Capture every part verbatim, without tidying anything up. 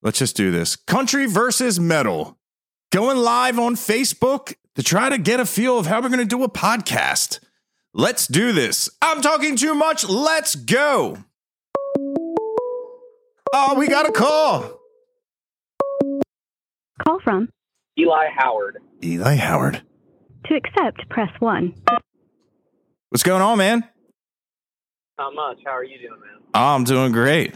Let's just do this. Country versus metal. Going live on Facebook to try to get a feel of how we're going to do a podcast. Let's do this. I'm talking too much. Let's go. Oh, we got a call. Call from Eli Howard. Eli Howard. To accept, press one. What's going on, man? Not much. How are you doing, man? Oh, I'm doing great.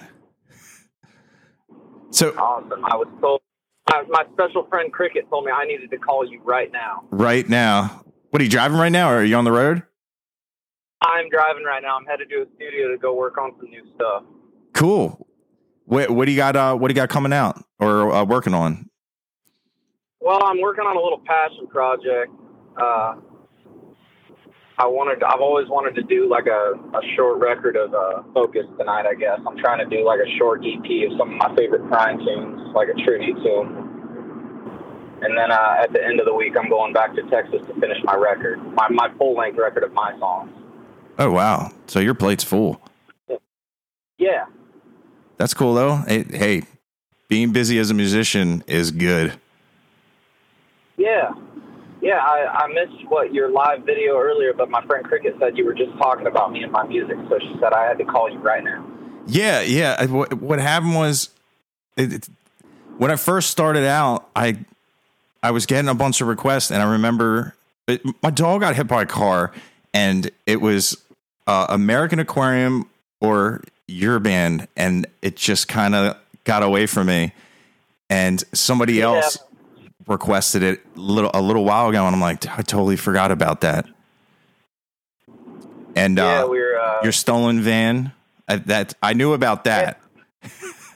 So awesome. I was told, my, my special friend Cricket told me I needed to call you right now. Right now. What, are you driving right now, or are you on the road? I'm driving right now. I'm headed to a studio to go work on some new stuff. Cool. What, what do you got? Uh, what do you got coming out or uh, working on? Well, I'm working on a little passion project. Uh, I wanted. To, I've always wanted to do like a, a short record of uh, Focus tonight. I guess I'm trying to do like a short E P of some of my favorite crime tunes, like a tribute to them. And then uh, at the end of the week, I'm going back to Texas to finish my record, my my full length record of my songs. Oh wow! So your plate's full. Yeah. That's cool though. Hey, hey, being busy as a musician is good. Yeah. Yeah, I, I missed what your live video earlier, but my friend Cricket said you were just talking about me and my music, so she said I had to call you right now. Yeah, yeah. What, what happened was, it, it, when I first started out, I I was getting a bunch of requests, and I remember it, my dog got hit by a car, and it was uh, American Aquarium or your band, and it just kind of got away from me, and somebody yeah. else requested it a little a little while ago, and I'm like, I totally forgot about that. And yeah, uh, we're, uh, your stolen van, I, that I knew about that. Yeah.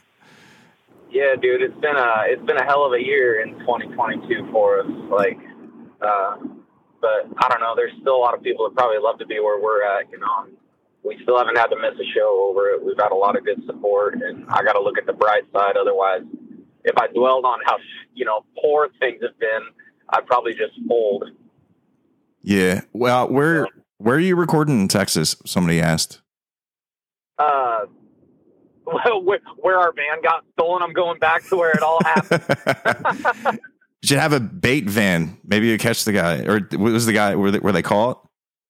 yeah, dude, it's been a it's been a hell of a year in twenty twenty-two for us. Like, uh, but I don't know. There's still a lot of people that probably love to be where we're at. You know, we still haven't had to miss a show over it. We've had a lot of good support, and I got to look at the bright side. Otherwise, if I dwelled on how, you know, poor things have been, I'd probably just fold. Yeah. Well, where where are you recording in Texas? Somebody asked. Uh, well, where, where our van got stolen, I'm going back to where it all happened. You should have a bait van. Maybe you catch the guy, or what was the guy? Were they, were they caught?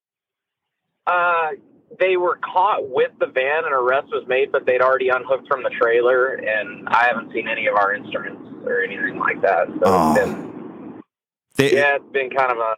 Uh, they were caught with the van, and arrest was made, but they'd already unhooked from the trailer, and I haven't seen any of our instruments or anything like that. So oh. it's been, they, yeah, it's been kind of a,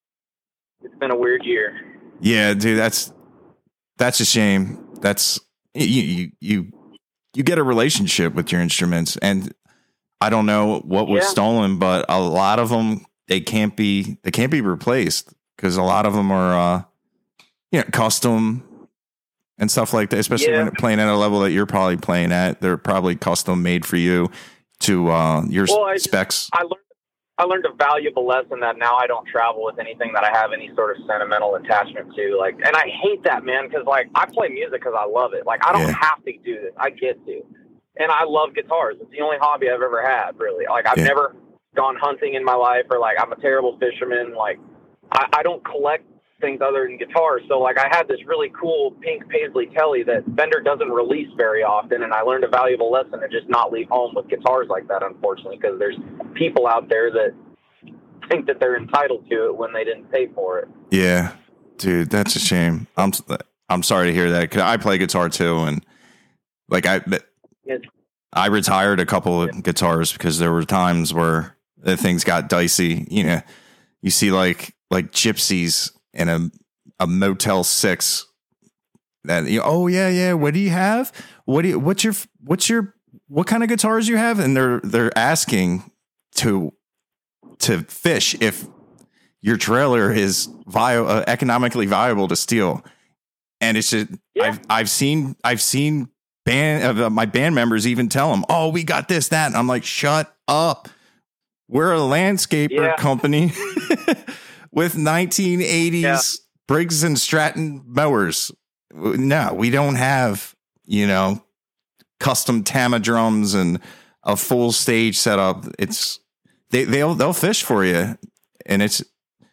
it's been a weird year. Yeah, dude, that's that's a shame. That's you you you, you get a relationship with your instruments, and I don't know what was yeah. stolen, but a lot of them they can't be they can't be replaced because a lot of them are. Uh, You know, custom and stuff like that, especially yeah. when you're playing at a level that you're probably playing at. They're probably custom made for you to uh, your well, I specs. Just, I learned I learned a valuable lesson that now I don't travel with anything that I have any sort of sentimental attachment to. Like, and I hate that, man, because like I play music because I love it. Like I don't yeah. have to do this; I get to, and I love guitars. It's the only hobby I've ever had, really. Like I've yeah. never gone hunting in my life, or like I'm a terrible fisherman. Like I, I don't collect things other than guitars. So like I had this really cool pink Paisley Telly that Fender doesn't release very often, and I learned a valuable lesson to just not leave home with guitars like that, unfortunately, because there's people out there that think that they're entitled to it when they didn't pay for it. Yeah, dude, that's a shame. I'm I'm sorry to hear that, because I play guitar too, and like I It's, I retired a couple of guitars because there were times where the things got dicey. You know, you see like like gypsies in a a Motel Six. That you know, oh yeah yeah. What do you have? What do you, what's your what's your what kind of guitars you have? And they're they're asking to to fish if your trailer is vi- uh, economically viable to steal. And it's just yeah. I've I've seen I've seen band uh, my band members even tell them, oh, we got this that, and I'm like, shut up. We're a landscaper yeah. company. With nineteen eighties yeah. Briggs and Stratton mowers. No, we don't have, you know, custom Tama drums and a full stage setup. It's they they'll they'll fish for you, and it's,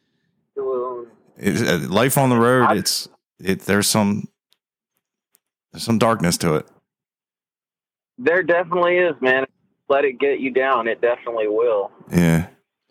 it's uh, life on the road. It's it. There's some there's some darkness to it. There definitely is, man. let it get you down. It definitely will. Yeah.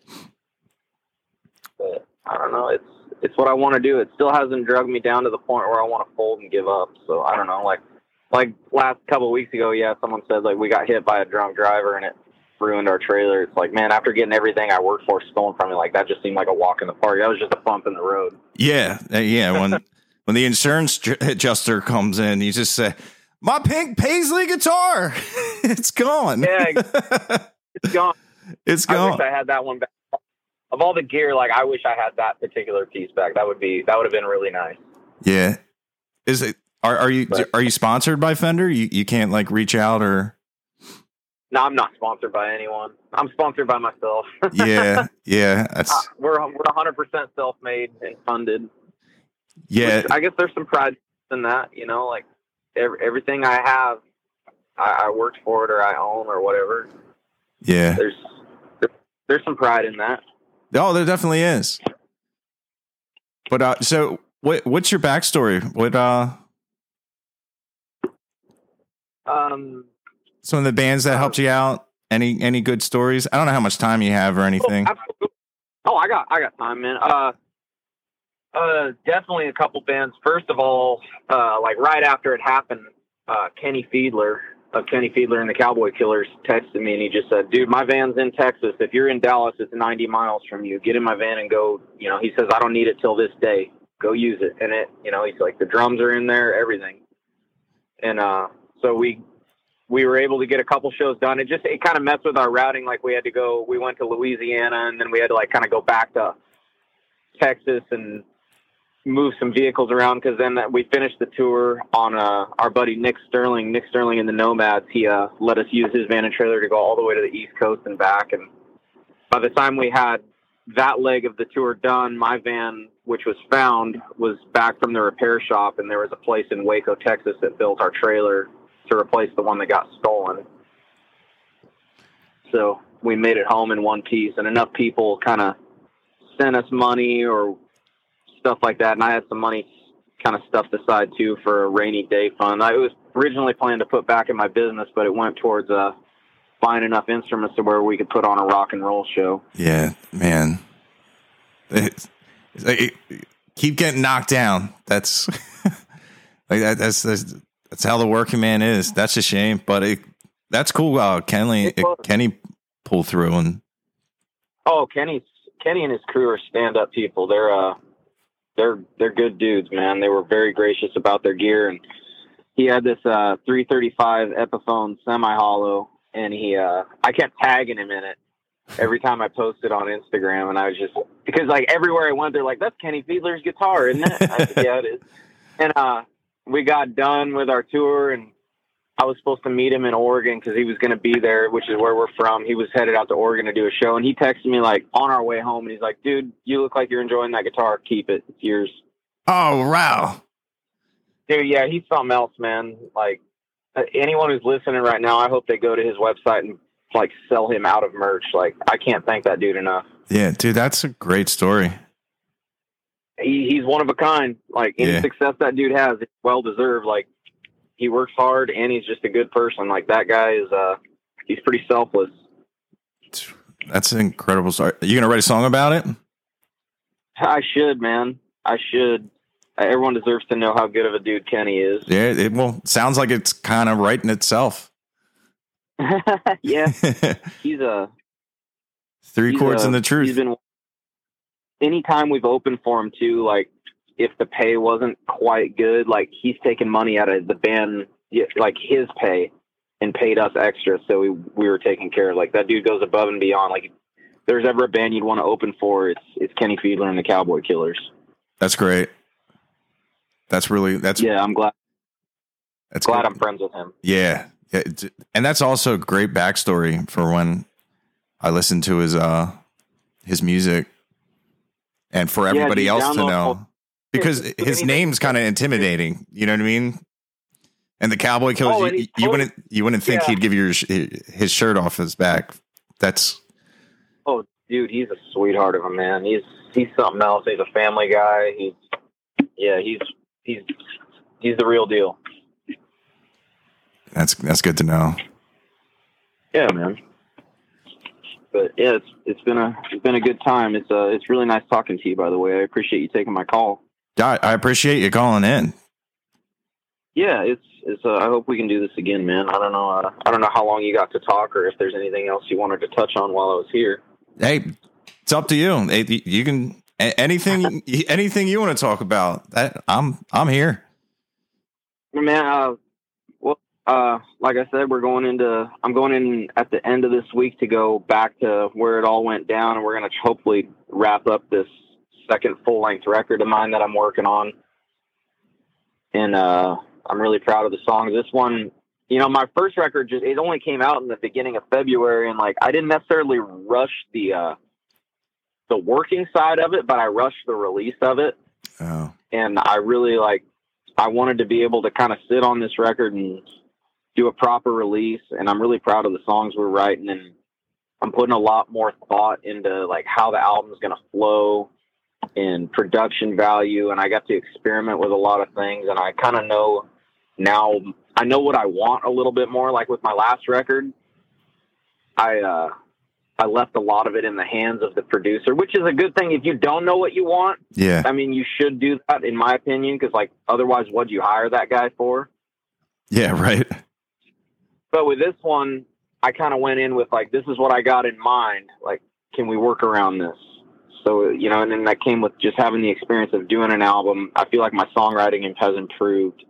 But I don't know. It's it's what I want to do. It still hasn't drugged me down to the point where I want to fold and give up. So I don't know. Like like last couple of weeks ago, yeah, someone said like we got hit by a drunk driver and it ruined our trailer. It's like, man, after getting everything I worked for stolen from me, like that just seemed like a walk in the park. That was just a bump in the road. Yeah, uh, yeah. When when the insurance ju- adjuster comes in, you just say, "My pink Paisley guitar, it's gone." Yeah, it's gone. It's I gone. wish I had that one back. Of all the gear, like I wish I had that particular piece back. That would be that would have been really nice. Yeah. Is it? Are are you But- are you sponsored by Fender? You you can't like reach out or. No, I'm not sponsored by anyone. I'm sponsored by myself. Yeah, yeah. That's Uh, we're we're one hundred percent self-made and funded. yeah. Which I guess there's some pride in that, you know, like every, everything I have, I, I worked for it or I own or whatever. Yeah. There's there, there's some pride in that. Oh, there definitely is. But uh, so what? What's your backstory? What? Uh, Um, some of the bands that helped you out. Any any good stories? I don't know how much time you have or anything. Oh, absolutely. Oh, I got I got time, man. Uh, uh, definitely a couple bands. First of all, uh, like right after it happened, uh, Kenny Fiedler of Kenny Fiedler and the Cowboy Killers texted me and he just said, "Dude, my van's in Texas. If you're in Dallas, it's ninety miles from you. Get in my van and go." You know, he says, "I don't need it till this day. Go use it." And it, you know, he's like, the drums are in there, everything. And uh, so we. We were able to get a couple shows done. It just, it kind of messed with our routing. Like we had to go, we went to Louisiana and then we had to like kind of go back to Texas and move some vehicles around. Cause then we finished the tour on, uh, our buddy, Nick Sterling, Nick Sterling and the Nomads. He, uh, let us use his van and trailer to go all the way to the East Coast and back. And by the time we had that leg of the tour done, my van, which was found, was back from the repair shop. And there was a place in Waco, Texas that built our trailer to replace the one that got stolen. So we made it home in one piece, and enough people kind of sent us money or stuff like that. And I had some money kind of stuffed aside too for a rainy day fund. I was originally planning to put back in my business, but it went towards uh, buying enough instruments to where we could put on a rock and roll show. Yeah, man. It's, it's like, it- keep getting knocked down. That's like that. That's, that's that's how the working man is. That's a shame, but it, that's cool. Uh, Kenny It was. Kenny pulled through and Oh, Kenny's Kenny and his crew are stand-up people. They're uh, they're they're good dudes, man. They were very gracious about their gear, and he had this uh three thirty-five Epiphone semi-hollow, and he uh, I kept tagging him in it every time I posted on Instagram, and I was just because like everywhere I went, they're like, "That's Kenny Fiedler's guitar, isn't it?" I said, "Yeah, it is." And uh, we got done with our tour, and I was supposed to meet him in Oregon because he was going to be there, which is where we're from. He was headed out to Oregon to do a show, and he texted me like on our way home, and he's like, "Dude, you look like you're enjoying that guitar. Keep it. It's yours." oh wow, Dude, yeah, he's something else, man. Like uh, anyone who's listening right now, I hope they go to his website and like sell him out of merch. Like I can't thank that dude enough. yeah, dude, that's a great story. He, he's one of a kind. Like any Yeah. success that dude has, it's well deserved. Like he works hard and he's just a good person. Like that guy is, uh, he's pretty selfless. That's an incredible story. Are you gonna write a song about it? I should, man. I should. Uh, Everyone deserves to know how good of a dude Kenny is. Yeah, it well sounds like it's kind of writing itself. Yeah, he's a Three he's chords a- and the truth. He's been. Anytime we've opened for him too, like if the pay wasn't quite good, like he's taken money out of the band, yeah, like his pay, and paid us extra, so we we were taken care of. Like that dude goes above and beyond. Like if there's ever a band you'd want to open for, it's it's Kenny Fiedler and the Cowboy Killers. That's great. That's really that's Yeah, I'm glad that's glad good. I'm friends with him. Yeah, yeah, it's- and that's also a great backstory for when I listened to his uh his music, and for Yeah, everybody dude, else to download- know, because Yeah, his anything- name's kind of intimidating. You know what I mean? And the Cowboy Killers, Oh, and you, he's you totally- wouldn't you wouldn't think Yeah. he'd give your sh- his shirt off his back. That's Oh, dude, he's a sweetheart of a man. He's he's something else. He's a family guy. He's yeah, he's he's he's the real deal. that's that's good to know. Yeah, man. but yeah, it's it's been a it's been a good time. It's uh it's really nice talking to you, by the way. I appreciate you taking my call. I, I appreciate you calling in. Yeah, it's it's. Uh, I hope we can do this again, man. I don't know. Uh, I don't know how long you got to talk, or if there's anything else you wanted to touch on while I was here. Hey, it's up to you. Hey, you can anything anything you want to talk about. That I'm I'm here. Man, uh, well, uh, like I said, we're going into. I'm going in at the end of this week to go back to where it all went down, and we're going to hopefully wrap up this second full length record of mine that I'm working on, and uh. I'm really proud of the songs. This one, you know, my first record just, it only came out in the beginning of February, and like, I didn't necessarily rush the, uh, the working side of it, but I rushed the release of it. Oh. And I really like, I wanted to be able to kind of sit on this record and do a proper release. And I'm really proud of the songs we're writing. And I'm putting a lot more thought into like how the album's going to flow and production value. And I got to experiment with a lot of things. And I kind of know now, I know what I want a little bit more. Like with my last record, I, uh, I left a lot of it in the hands of the producer, which is a good thing. If you don't know what you want, yeah, I mean, you should do that in my opinion. Cause like, otherwise what'd you hire that guy for? Yeah. Right. But with this one, I kind of went in with like, this is what I got in mind. Like, can we work around this? So, you know, and then that came with just having the experience of doing an album. I feel like my songwriting has improved.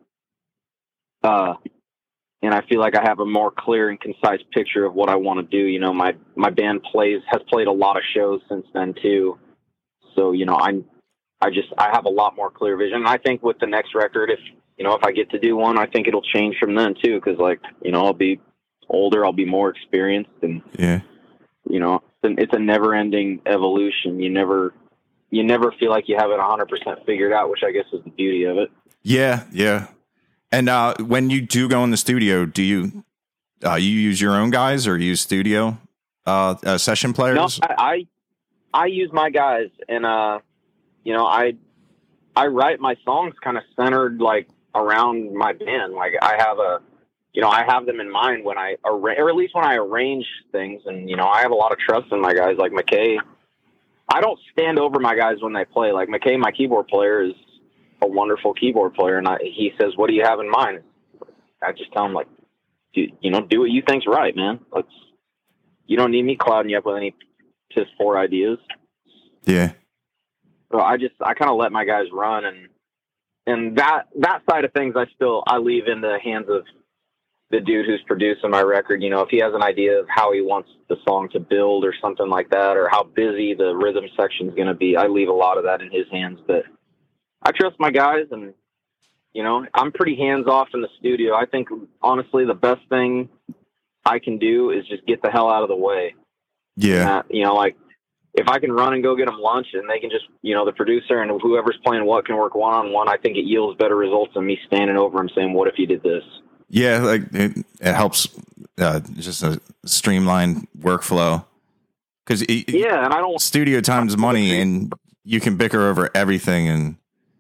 Uh, and I feel like I have a more clear and concise picture of what I want to do. You know, my, my band plays, has played a lot of shows since then too. So, you know, I'm, I just, I have a lot more clear vision. And I think with the next record, if, you know, if I get to do one, I think it'll change from then too. Cause like, you know, I'll be older, I'll be more experienced, and, yeah, you know, it's a never ending evolution. You never, you never feel like you have it a hundred percent figured out, which I guess is the beauty of it. Yeah. Yeah. And, uh, when you do go in the studio, do you, uh, you use your own guys or use studio, uh, uh session players? No, I, I, I use my guys, and, uh, you know, I, I write my songs kind of centered like around my band. Like I have a, you know, I have them in mind when I, arra- or at least when I arrange things. And, you know, I have a lot of trust in my guys. Like McKay, I don't stand over my guys when they play. Like McKay, my keyboard player, is a wonderful keyboard player. And I, he says, what do you have in mind? I just tell him, like, do, you know, do what you think's right, man. Let's, you don't need me clouding you up with any piss poor ideas. Yeah. So I just, I kind of let my guys run, and, and that, that side of things, I still, I leave in the hands of the dude who's producing my record. You know, if he has an idea of how he wants the song to build or something like that, or how busy the rhythm section is going to be, I leave a lot of that in his hands. But I trust my guys, and, you know, I'm pretty hands off in the studio. I think honestly, the best thing I can do is just get the hell out of the way. Yeah. Uh, you know, like if I can run and go get them lunch, and they can just, you know, the producer and whoever's playing what can work one on one, I think it yields better results than me standing over him saying, what if you did this? Yeah, like it, it helps uh, just a streamlined workflow, because yeah, and I don't studio time's money, and you can bicker over everything. And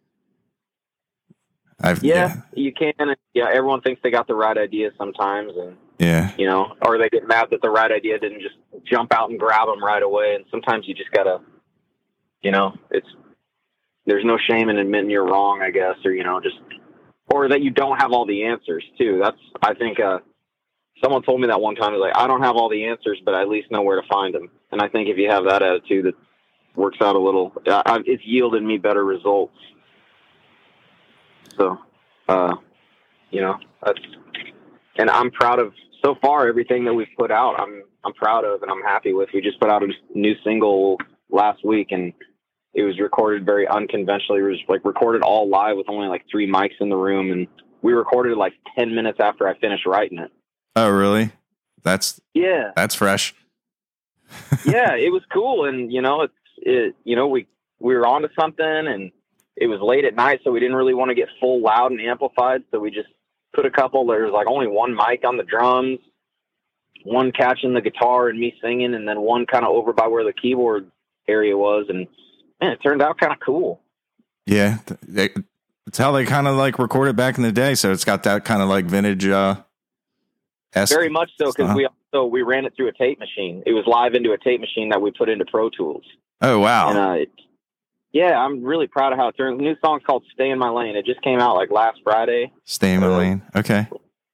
I've yeah, yeah, you can. And yeah, everyone thinks they got the right idea sometimes, and yeah, you know, or they get mad that the right idea didn't just jump out and grab them right away. And sometimes you just gotta, you know, it's there's no shame in admitting you're wrong, I guess, or you know, just. Or that you don't have all the answers too. That's, I think, uh, someone told me that one time, like, I don't have all the answers, but I at least know where to find them. And I think if you have that attitude, it works out a little, uh, it's yielded me better results. So, uh, you know, that's, and I'm proud of so far everything that we've put out. I'm, I'm proud of, and I'm happy with. We just put out a new single last week, and it was recorded very unconventionally. It was like recorded all live with only like three mics in the room. And we recorded it like ten minutes after I finished writing it. Oh, really? That's, yeah, that's fresh. Yeah, it was cool. And, you know, it's, it, you know, we, we were onto something, and it was late at night, so we didn't really want to get full loud and amplified. So we just put a couple, there's like only one mic on the drums, one catching the guitar and me singing, and then one kind of over by where the keyboard area was. And, man, it turned out kind of cool. Yeah, they, it's how they kind of like recorded back in the day. So it's got that kind of like vintage. Uh, Very much so, because we So we ran it through a tape machine. It was live into a tape machine that we put into Pro Tools. Oh, wow. And, uh, it, yeah, I'm really proud of how it turned. The new song's called Stay in My Lane. It just came out like last Friday. Stay in My uh, Lane. Okay.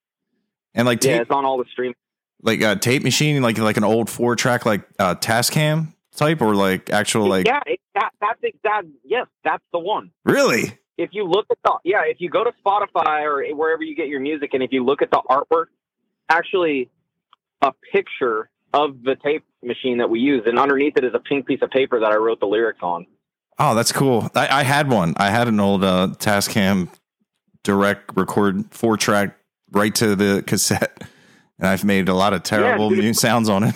And like tape, yeah, it's on all the streams. Like a tape machine, like like an old four track, like uh, Tascam type, or like actual like. Yeah, it, that, that's exact. Yes, that's the one. Really? If you look at the yeah, if you go to Spotify or wherever you get your music, and if you look at the artwork, actually a picture of the tape machine that we use, and underneath it is a pink piece of paper that I wrote the lyrics on. Oh, that's cool. I, I had one. I had an old uh, Tascam direct record four track right to the cassette, and I've made a lot of terrible yeah, dude, sounds on it.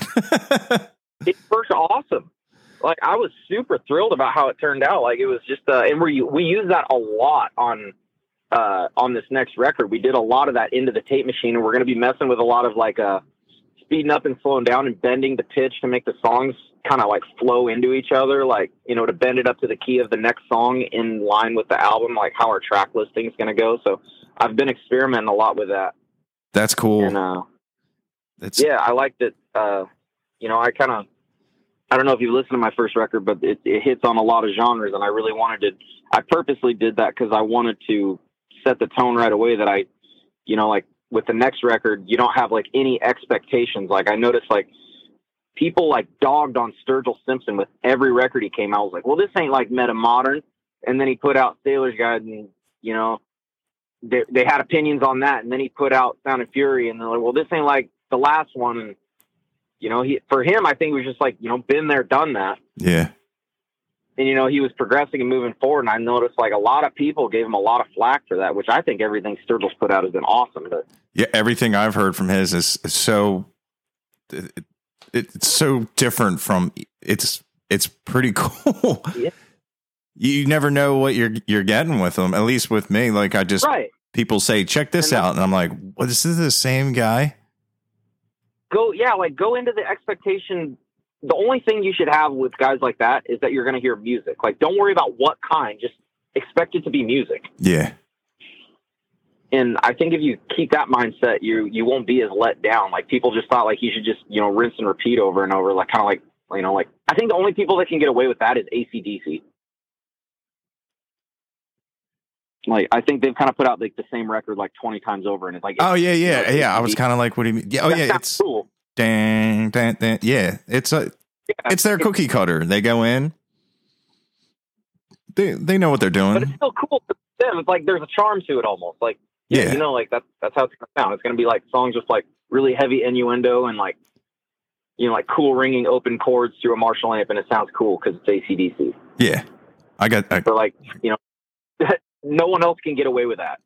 It's first awesome. Like, I was super thrilled about how it turned out. Like, it was just, uh, and we we use that a lot on uh, on this next record. We did a lot of that into the tape machine, and we're going to be messing with a lot of like uh, speeding up and slowing down and bending the pitch to make the songs kind of like flow into each other, like, you know, to bend it up to the key of the next song in line with the album, like how our track listing is going to go. So I've been experimenting a lot with that. That's cool. And, uh, That's yeah, I liked it. Uh, you know, I kind of, I don't know if you listened to my first record, but it, it hits on a lot of genres, and I really wanted to, I purposely did that because I wanted to set the tone right away that I, you know, like with the next record, you don't have like any expectations. Like I noticed like people like dogged on Sturgill Simpson with every record he came out. I was like, well, this ain't like Meta Modern. And then he put out Sailor's Guide, and, you know, they, they had opinions on that. And then he put out Sound and Fury, and they're like, well, this ain't like the last one. And, you know, he, for him, I think it was just like, you know, been there, done that. Yeah. And, you know, he was progressing and moving forward. And I noticed like a lot of people gave him a lot of flack for that, which I think everything Sturgill's put out has been awesome. But Yeah. Everything I've heard from his is, is so, it, it, it's so different from it's, it's pretty cool. Yeah. You never know what you're, you're getting with them. At least with me, like I just, right. people say, check this And out. And I'm like, what, this is the same guy? Go, yeah, like go into the expectation. The only thing you should have with guys like that is that you're going to hear music. Like, don't worry about what kind, just expect it to be music. Yeah. And I think if you keep that mindset, you, you won't be as let down. Like people just thought like you should just, you know, rinse and repeat over and over. Like kind of like, you know, like I think the only people that can get away with that is A C D C. Like, I think they've kind of put out like the same record like twenty times over, and it's like, Oh yeah, yeah, you know, yeah. I was kind of like, what do you mean? Yeah, oh that yeah, sounds it's cool. dang, dang, dang. Yeah, it's a, Yeah, it's their cookie cutter. They go in, they they know what they're doing. but it's still cool to them. It's like there's a charm to it almost. Like, yeah, Yeah. you know, like that's that's how it's gonna sound. It's gonna be like songs with like really heavy innuendo and like, you know, like cool ringing open chords through a Marshall amp, and it sounds cool because it's A C D C. Yeah, I got. I, But like, you know, no one else can get away with that.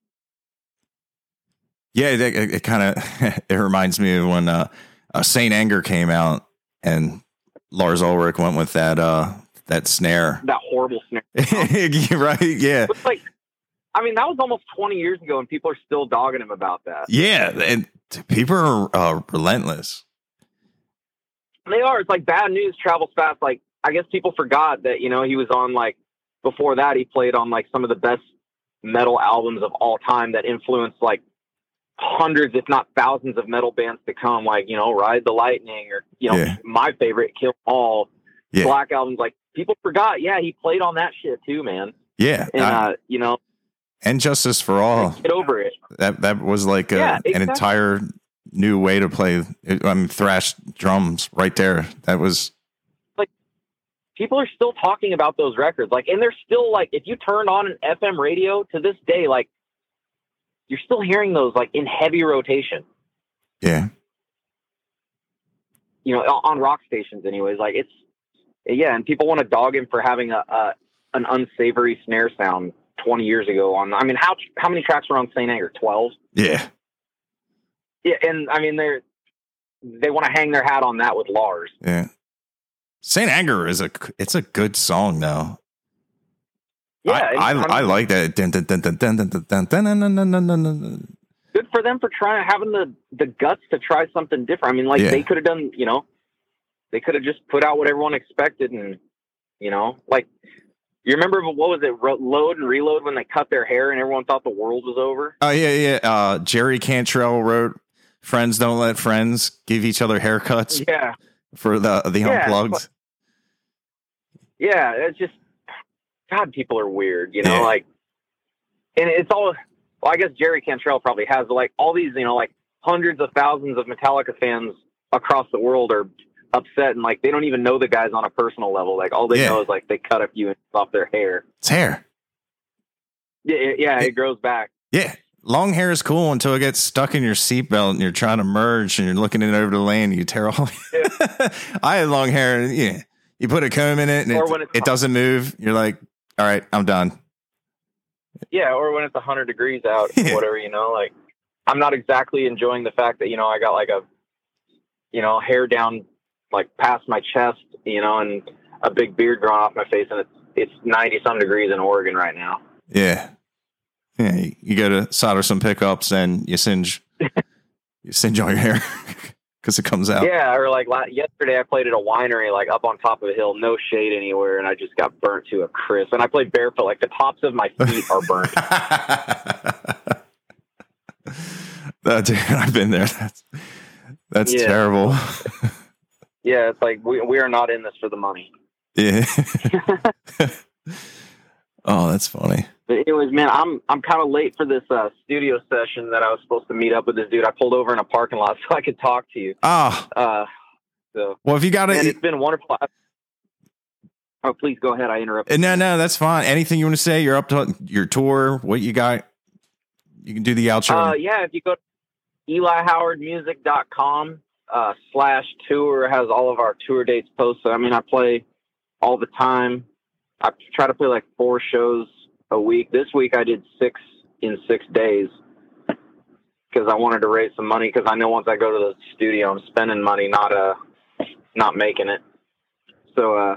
yeah, it, it, it kind of it reminds me of when uh, uh, Saint Anger came out and Lars Ulrich went with that uh, that snare. That horrible snare. Right? Yeah, It's like, I mean, that was almost twenty years ago, and people are still dogging him about that. yeah, and people are uh, relentless. They are. It's like bad news travels fast. Like, I guess people forgot that, you know, he was on like, before that, he played on like some of the best metal albums of all time that influenced like hundreds, if not thousands of metal bands to come, like, you know, Ride the Lightning or, you know, Yeah. my favorite, Kill 'Em All, Yeah. Black Albums. Like, people forgot. Yeah, he played on that shit too, man. Yeah, And, I- uh, you know, and Justice for All. get over it. That that was like a, Yeah, an exactly. entire new way to play. I mean, thrash drums right there. That was People are still talking about those records. Like, and they're still like, if you turned on an F M radio to this day, like, you're still hearing those like in heavy rotation, yeah, you know, on rock stations anyways. Like, it's, yeah. And people want to dog him for having a, a an unsavory snare sound twenty years ago on, I mean, how, how many tracks were on Saint Anger? twelve? yeah, Yeah. And I mean, they're, they want to hang their hat on that with Lars. yeah. Saint Anger is a it's a good song though. Yeah. I and, I, mean, I like that. Dun, dun, dun, dun, dun, dun, dun, dun, dun, dun, dun, dun, dun, dun. good for them for trying, having the, the guts to try something different. I mean, like Yeah. they could have done, you know, they could have just put out what everyone expected. And, you know, like, you remember what was it? Ro- Load and Reload when they cut their hair and everyone thought the world was over. Oh yeah, yeah. Uh, Jerry Cantrell wrote Friends don't let friends give each other haircuts. Yeah. For the the Yeah, unplugged. but- Yeah, it's just God. People are weird, you know. Yeah. Like, and it's all. Well, I guess Jerry Cantrell probably has, but like all these, you know, like hundreds of thousands of Metallica fans across the world are upset, and like they don't even know the guys on a personal level. Like all they Yeah. know is like they cut a few inches off their hair. It's hair. Yeah, yeah, yeah, it grows back. Yeah. Long hair is cool until it gets stuck in your seatbelt and you're trying to merge and you're looking it over the lane. And you tear all. I had long hair. And, yeah. You put a comb in it and Or it, when it's- it doesn't move. You're like, all right, I'm done. Yeah, or when it's a hundred degrees out, Yeah. whatever, you know. Like, I'm not exactly enjoying the fact that you know I got like a, you know, hair down like past my chest, you know, and a big beard growing off my face, and it's it's ninety some degrees in Oregon right now. Yeah. Yeah. You, you go to solder some pickups and you singe, you singe all your hair because it comes out. Yeah, or like la- yesterday, I played at a winery, like up on top of a hill, no shade anywhere, and I just got burnt to a crisp. And I played barefoot, like the tops of my feet are burnt. Oh, dude, I've been there. That's, that's Yeah. terrible. Yeah, it's like we we are not in this for the money. Yeah. Oh, that's funny. But anyways, man, I'm I'm kind of late for this uh, studio session that I was supposed to meet up with this dude. I pulled over in a parking lot so I could talk to you. Oh, Uh, so, well, if you got and it. it's been wonderful. I- oh, please go ahead. I interrupted. No, no, that's fine. Anything you want to say? You're up to your tour. What you got? You can do the outro. Uh, yeah, if you go to eli howard music dot com uh, slash tour, has all of our tour dates posted. I mean, I play all the time. I try to play like four shows a week. This week I did six in six days because I wanted to raise some money because I know once I go to the studio, I'm spending money, not uh, not making it. So, uh,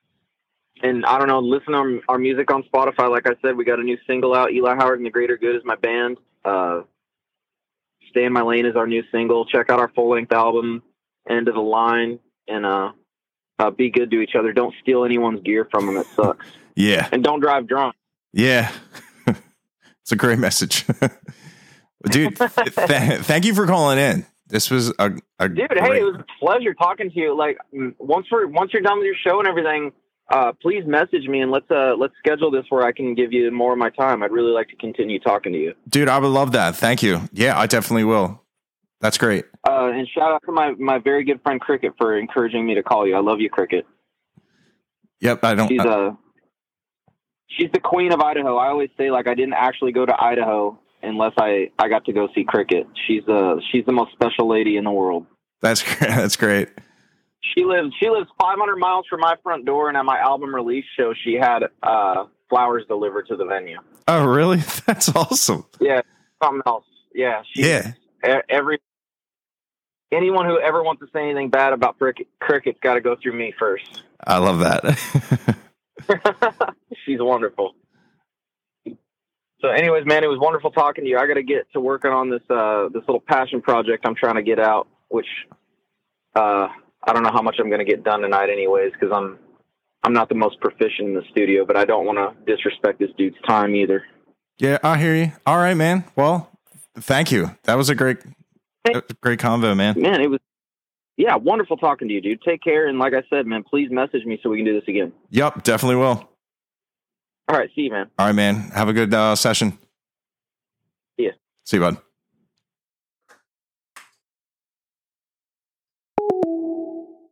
and I don't know, listen to our, our music on Spotify. Like I said, we got a new single out. Eli Howard and the Greater Good is my band. Uh, Stay in My Lane is our new single. Check out our full length album, End of the Line, and uh, uh, be good to each other. Don't steal anyone's gear from them. It sucks. Yeah. And don't drive drunk. Yeah. It's a great message. Dude, th- th- thank you for calling in. This was a, a Dude, great- hey, it was a pleasure talking to you. Like, mm, once we're once you're done with your show and everything, uh, please message me and let's uh let's schedule this where I can give you more of my time. I'd really like to continue talking to you. Dude, I would love that. Thank you. Yeah, I definitely will. That's great. Uh, and shout out to my my very good friend Cricket for encouraging me to call you. I love you, Cricket. Yep, I don't. She's uh, a she's the queen of Idaho. I always say like I didn't actually go to Idaho unless I, I got to go see Cricket. She's the she's the most special lady in the world. that's great. That's great. She lives she lives five hundred miles from my front door, and at my album release show, she had uh, flowers delivered to the venue. Oh, really? That's awesome. Yeah, something else. Yeah, she, Yeah. e- Every anyone who ever wants to say anything bad about Cricket, Cricket's got to go through me first. I love that. She's wonderful. So, anyways, man, it was wonderful talking to you. I got to get to working on this uh, this little passion project I'm trying to get out, which uh, I don't know how much I'm going to get done tonight, anyways, because I'm I'm not the most proficient in the studio, but I don't want to disrespect this dude's time either. Yeah, I hear you. All right, man. Well, thank you. That was a great, a great convo, man. Man, it was yeah, wonderful talking to you, dude. Take care, and like I said, man, please message me so we can do this again. Yep, definitely will. All right, see you, man. All right, man. Have a good uh, session. See ya. See you, bud.